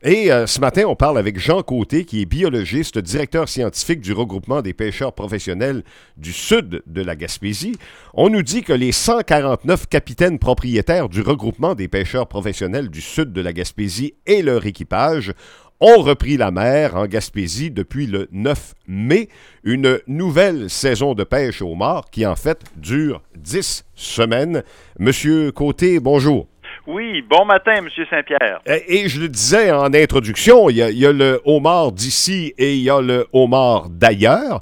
Et ce matin, on parle avec Jean Côté, qui est biologiste, directeur scientifique du regroupement des pêcheurs professionnels du sud de la Gaspésie. On nous dit que les 149 capitaines propriétaires du regroupement des pêcheurs professionnels du sud de la Gaspésie et leur équipage ont repris la mer en Gaspésie depuis le 9 mai, une nouvelle saison de pêche au homard qui, en fait, dure 10 semaines. Monsieur Côté, bonjour. Oui, bon matin, M. Saint-Pierre. Et je le disais en introduction, il y a le homard d'ici et il y a le homard d'ailleurs.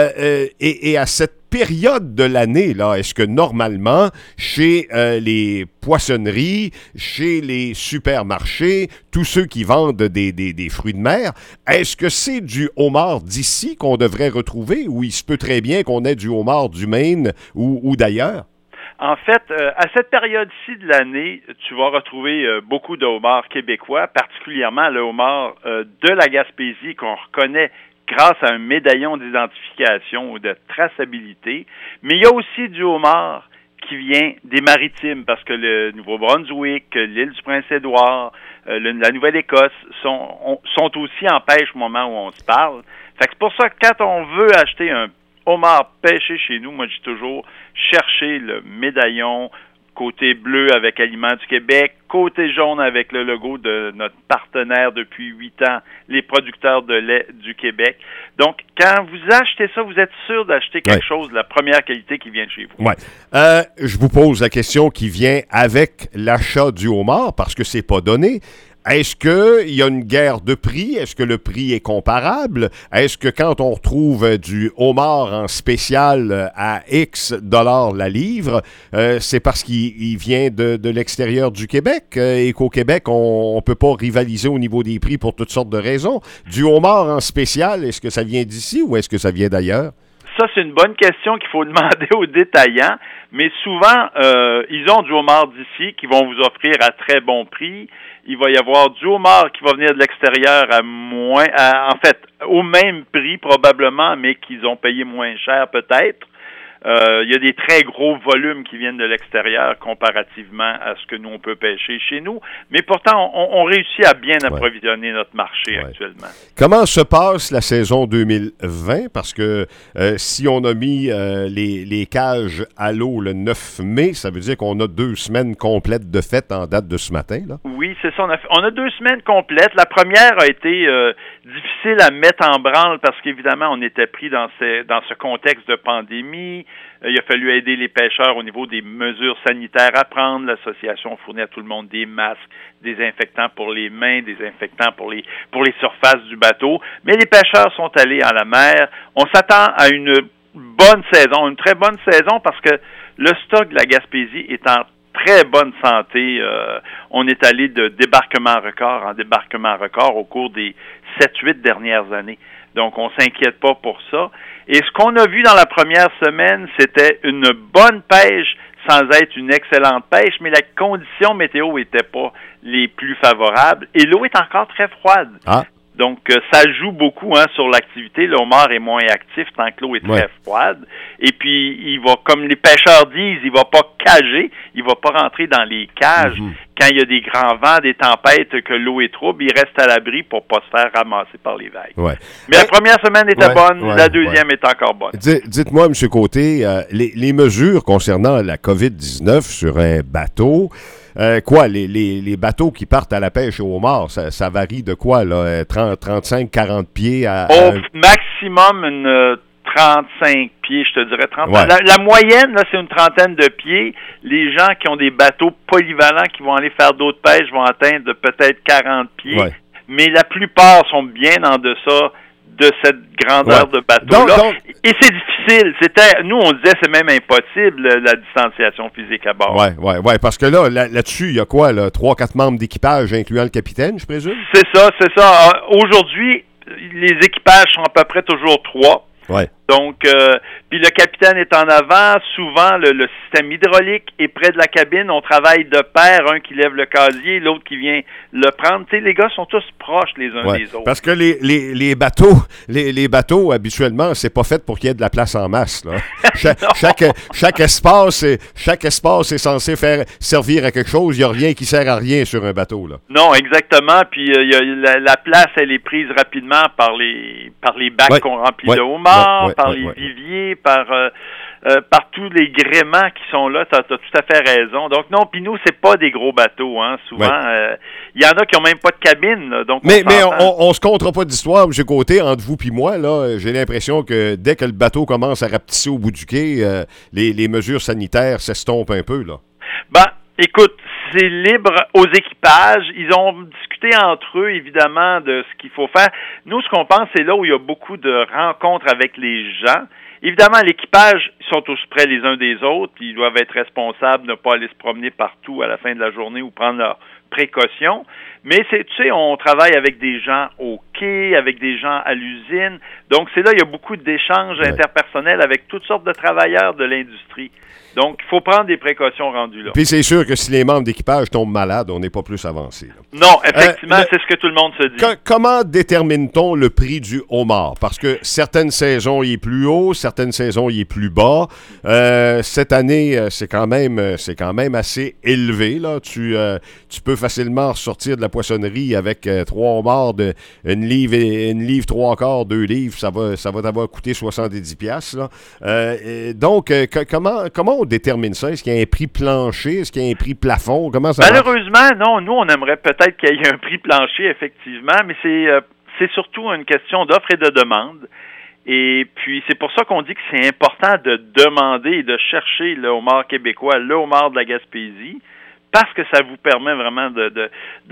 Et à cette période de l'année, là, est-ce que normalement, chez les poissonneries, chez les supermarchés, tous ceux qui vendent des fruits de mer, est-ce que c'est du homard d'ici qu'on devrait retrouver ou il se peut très bien qu'on ait du homard du Maine ou d'ailleurs? En fait, à cette période-ci de l'année, tu vas retrouver beaucoup de homards québécois, particulièrement le homard de la Gaspésie qu'on reconnaît grâce à un médaillon d'identification ou de traçabilité. Mais il y a aussi du homard qui vient des maritimes, parce que le Nouveau-Brunswick, l'île du Prince-Édouard, la Nouvelle-Écosse sont aussi en pêche au moment où on se parle. Fait que c'est pour ça que quand on veut acheter un homard pêché chez nous, moi je dis toujours, chercher le médaillon côté bleu avec Aliments du Québec, côté jaune avec le logo de notre partenaire depuis 8 ans, les producteurs de lait du Québec. Donc, quand vous achetez ça, vous êtes sûr d'acheter quelque chose de la première qualité qui vient de chez vous. Oui. Je vous pose la question qui vient avec l'achat du homard, parce que c'est pas donné. Est-ce qu'il y a une guerre de prix? Est-ce que le prix est comparable? Est-ce que quand on retrouve du homard en spécial à X dollars la livre, c'est parce qu'il vient de l'extérieur du Québec et qu'au Québec, on ne peut pas rivaliser au niveau des prix pour toutes sortes de raisons? Du homard en spécial, est-ce que ça vient d'ici ou est-ce que ça vient d'ailleurs? Ça, c'est une bonne question qu'il faut demander aux détaillants, mais souvent, ils ont du homard d'ici qui vont vous offrir à très bon prix. Il va y avoir du homard qui va venir de l'extérieur en fait, au même prix probablement, mais qu'ils ont payé moins cher peut-être. Il y a des très gros volumes qui viennent de l'extérieur comparativement à ce que nous, on peut pêcher chez nous. Mais pourtant, on réussit à bien approvisionner notre marché actuellement. Comment se passe la saison 2020? Parce que si on a mis les cages à l'eau le 9 mai, ça veut dire qu'on a 2 semaines complètes de fête en date de ce matin, là? Oui, c'est ça. On a 2 semaines complètes. La première a été difficile à mettre en branle parce qu'évidemment, on était pris dans ce contexte de pandémie. Il a fallu aider les pêcheurs au niveau des mesures sanitaires à prendre. L'association fournit à tout le monde des masques, des désinfectants pour les mains, des désinfectants pour les surfaces du bateau. Mais les pêcheurs sont allés à la mer. On s'attend à une bonne saison, une très bonne saison parce que le stock de la Gaspésie est en très bonne santé. On est allé de débarquement record en débarquement record au cours des 7-8 dernières années. Donc, on s'inquiète pas pour ça. Et ce qu'on a vu dans la première semaine, c'était une bonne pêche sans être une excellente pêche, mais les conditions météo n'étaient pas les plus favorables. Et l'eau est encore très froide. Ah. Donc, ça joue beaucoup sur l'activité. Le homard est moins actif tant que l'eau est très froide. Et puis, il va, comme les pêcheurs disent, il va pas cager, il va pas rentrer dans les cages. Quand il y a des grands vents, des tempêtes, que l'eau est trouble, il reste à l'abri pour pas se faire ramasser par les vagues. Ouais. Mais la première semaine était bonne, la deuxième est encore bonne. Dites-moi, M. Côté, les mesures concernant la COVID-19 sur un bateau, les bateaux qui partent à la pêche au homard, ça varie de quoi, là? 35, 40 pieds Au maximum, une 35 pieds, je te dirais 30. Ouais. La moyenne, là, c'est une trentaine de pieds. Les gens qui ont des bateaux polyvalents qui vont aller faire d'autres pêches vont atteindre peut-être 40 pieds. Ouais. Mais la plupart sont bien en deçà de cette grandeur de bateau-là. Et c'est difficile. Nous, on disait c'est même impossible, la distanciation physique à bord. Oui, parce que là-dessus, il y a quoi, 3-4 membres d'équipage, incluant le capitaine, je présume? C'est ça. Aujourd'hui, les équipages sont à peu près toujours 3. Ouais. Donc, puis le capitaine est en avant. Souvent, le système hydraulique est près de la cabine. On travaille de pair, un qui lève le casier, l'autre qui vient le prendre. Tu sais, les gars sont tous proches les uns des autres. Parce que les bateaux, habituellement, c'est pas fait pour qu'il y ait de la place en masse. Là. Chaque espace est censé servir à quelque chose. Il n'y a rien qui sert à rien sur un bateau. Là. Non, exactement. Puis la place, elle est prise rapidement par les bacs qu'on remplit de homards, par les viviers, par tous les gréements qui sont là. Tu as tout à fait raison. Donc non, puis nous, c'est pas des gros bateaux. Hein. Souvent, il y en a qui n'ont même pas de cabine. Là, donc mais on se comptera pas d'histoire, M. Côté, entre vous et moi. Là, j'ai l'impression que dès que le bateau commence à rapetisser au bout du quai, les mesures sanitaires s'estompent un peu. Là. Ben, écoute, c'est libre aux équipages. Ils ont discuté entre eux, évidemment, de ce qu'il faut faire. Nous, ce qu'on pense, c'est là où il y a beaucoup de rencontres avec les gens. Évidemment, l'équipage, ils sont tous près les uns des autres. Ils doivent être responsables de ne pas aller se promener partout à la fin de la journée ou prendre leurs précautions. Mais tu sais, on travaille avec des gens au quai, avec des gens à l'usine. Donc, c'est là, il y a beaucoup d'échanges interpersonnels avec toutes sortes de travailleurs de l'industrie. Donc, il faut prendre des précautions rendues là. Puis c'est sûr que si les membres d'équipage tombent malades, on n'est pas plus avancé. Là. Non, effectivement, c'est ce que tout le monde se dit. Comment détermine-t-on le prix du homard? Parce que certaines saisons, il est plus haut, certaines saisons, il est plus bas. Cette année, c'est quand même assez élevé. Là. Tu peux facilement ressortir de la poissonnerie avec 3 homards de une livre 3/4, 2 livres. Ça va t'avoir coûté 70$. Là. Donc, comment on détermine ça? Est-ce qu'il y a un prix plancher? Est-ce qu'il y a un prix plafond? Comment ça Malheureusement, non. Nous, on aimerait peut-être qu'il y ait un prix plancher, effectivement, mais c'est surtout une question d'offre et de demande. Et puis, c'est pour ça qu'on dit que c'est important de demander et de chercher le homard québécois, le homard de la Gaspésie, parce que ça vous permet vraiment de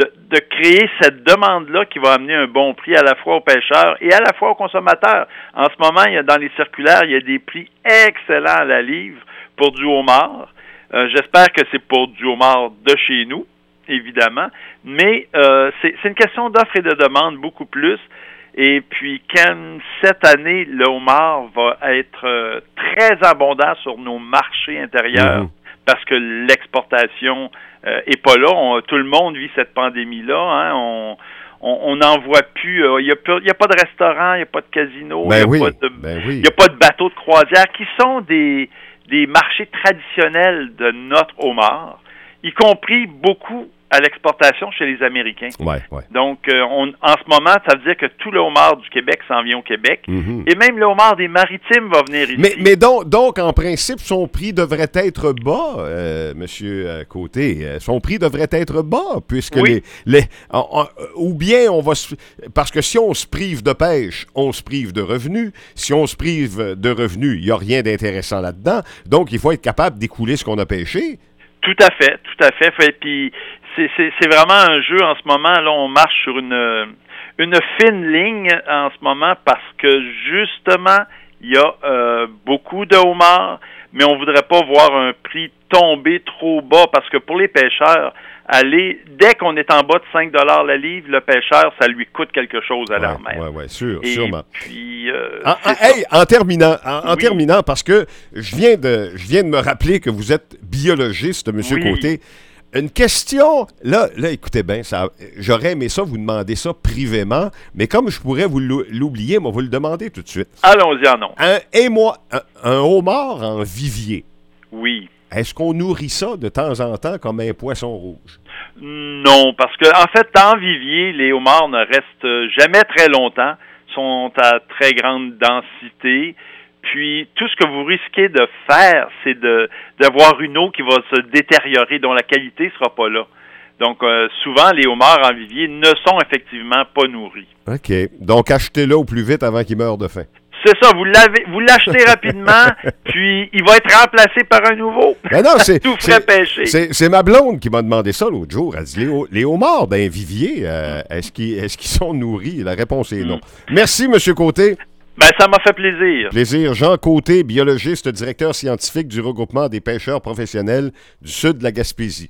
créer cette demande-là qui va amener un bon prix à la fois aux pêcheurs et à la fois aux consommateurs. En ce moment, dans les circulaires, il y a des prix excellents à la livre pour du homard. J'espère que c'est pour du homard de chez nous, évidemment, mais c'est une question d'offre et de demande beaucoup plus. Et puis, quand cette année, le homard va être très abondant sur nos marchés intérieurs, parce que l'exportation est pas là. Tout le monde vit cette pandémie-là. Hein. On n'en voit plus. Il y a pas de restaurant, il n'y a pas de casino, il n'y a pas de bateaux de croisière qui sont des marchés traditionnels de notre homard, y compris beaucoup à l'exportation chez les Américains. Donc, en ce moment, ça veut dire que tout le homard du Québec s'en vient au Québec. Et même le homard des Maritimes va venir ici. Mais donc, en principe, son prix devrait être bas, M. Côté. Son prix devrait être bas, puisque ou bien on va... Parce que si on se prive de pêche, on se prive de revenus. Si on se prive de revenus, il n'y a rien d'intéressant là-dedans. Donc, il faut être capable d'écouler ce qu'on a pêché. Tout à fait. Puis c'est vraiment un jeu en ce moment. Là, on marche sur une fine ligne en ce moment parce que justement, il y a beaucoup de homards, mais on voudrait pas voir un prix tomber trop bas parce que pour les pêcheurs, dès qu'on est en bas de 5$ la livre, le pêcheur, ça lui coûte quelque chose à la mer. Oui, sûrement. Puis, en terminant, parce que je viens de me rappeler que vous êtes biologiste, M. Côté. Une question, là, écoutez bien, j'aurais aimé ça, vous demander ça privément, mais comme je pourrais vous l'oublier, moi, vous le demandez tout de suite. Allons-y en nom. Un homard en vivier. Oui. Est-ce qu'on nourrit ça de temps en temps comme un poisson rouge? Non, parce que en fait, en vivier, les homards ne restent jamais très longtemps, sont à très grande densité. Puis, tout ce que vous risquez de faire, c'est d'avoir une eau qui va se détériorer, dont la qualité ne sera pas là. Donc, souvent, les homards en vivier ne sont effectivement pas nourris. OK. Donc, achetez-le au plus vite avant qu'il meure de faim. C'est ça, vous l'achetez rapidement, puis il va être remplacé par un nouveau. Ben non, tout frais pêché. C'est ma blonde qui m'a demandé ça l'autre jour. Elle dit, les homards d'un vivier, est-ce qu'ils sont nourris? La réponse est non. Merci, M. Côté. Ben, ça m'a fait plaisir. Plaisir. Jean Côté, biologiste, directeur scientifique du regroupement des pêcheurs professionnels du sud de la Gaspésie.